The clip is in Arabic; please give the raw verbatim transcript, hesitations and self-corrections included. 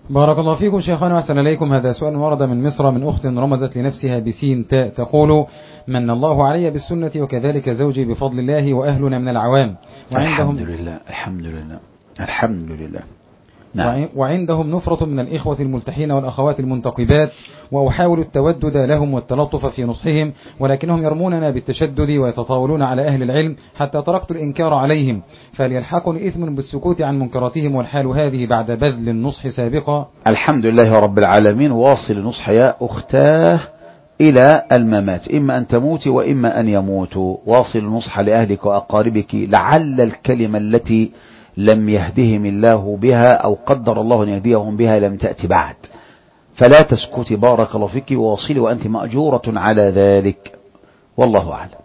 بارك الله فيكم شيخنا وأحسن إليكم. هذا سؤال ورد من مصر من أخت رمزت لنفسها بسين تاء تقول: من الله علي بالسنة وكذلك زوجي بفضل الله وأهلنا من العوام وعندهم الحمد لله الحمد لله الحمد لله نعم. وعندهم نفرة من الإخوة الملتحين والأخوات المنتقبات، وأحاول التودد لهم والتلطف في نصحهم، ولكنهم يرموننا بالتشدد ويتطاولون على أهل العلم حتى تركت الإنكار عليهم، فليلحقني إثم بالسكوت عن منكراتهم، والحال هذه بعد بذل النصح سابقا. الحمد لله رب العالمين. واصل النصح يا أختاه إلى الممات، إما أن تموتي وإما أن يموتوا. واصل النصح لأهلك وأقاربك، لعل الكلمة التي لم يهدهم الله بها أو قدر الله أن يهديهم بها لم تأتي بعد، فلا تسكتي. بارك الله فيك، وواصلي وأنت مأجورة على ذلك، والله أعلم.